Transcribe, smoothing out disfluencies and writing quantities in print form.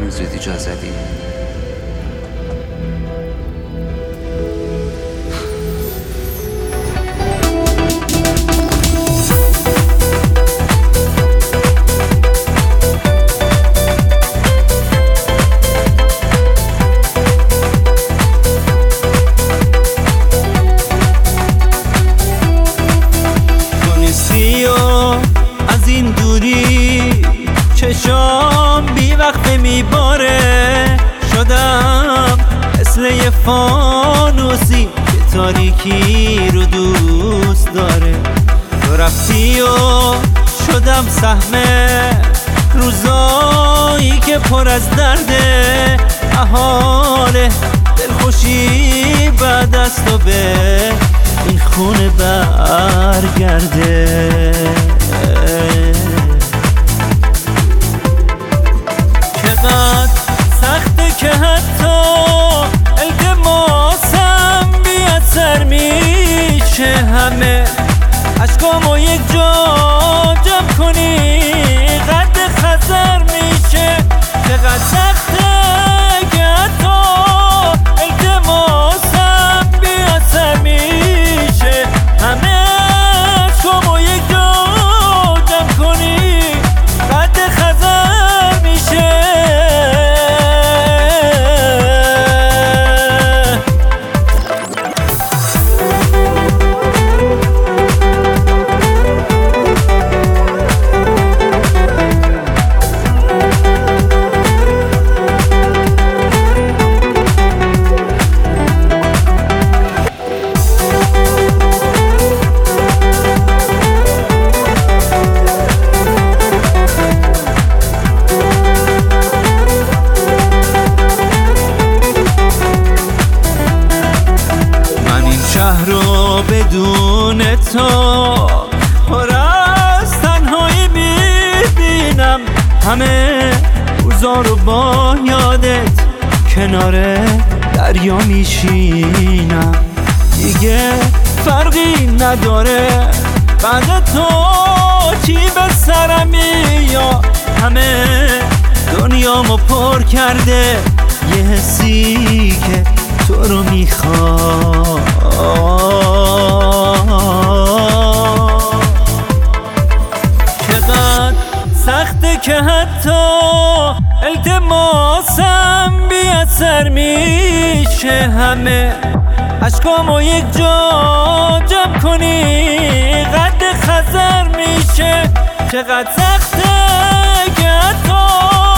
همین زودی جا زدی. از این دوری چشام بی وقت میباره، شدم مثل یه فانوسی که تاریکی رو دوست داره. تو رفتی و شدم سهم روزایی که پر از درده، احال دلخوشی بعد از تو به این خونه برگرده. چقدر سخته که حتی التماسم بی اثر میشه، همه عشقامو یک جا جمع کنی قد خزر میشه. چقدر سخته که حتی التماسم بی اثر میشه، همه عشقامو یک جا جمع کنی قد خزر میشه. شهر رو بدون تو پر از تنهایی میبینم، همه روزا رو با یادت کنار دریا میشینم. دیگه فرقی نداره بعد تو چی به سرم میاد، همه دنیامو پر کرده یه حسی که تو رو میخواد. چقدر سخته که حتی التماسم بی اثر میشه، همه عشقامو یک جا جمع کنی قد خزر میشه. چقدر سخته که حتی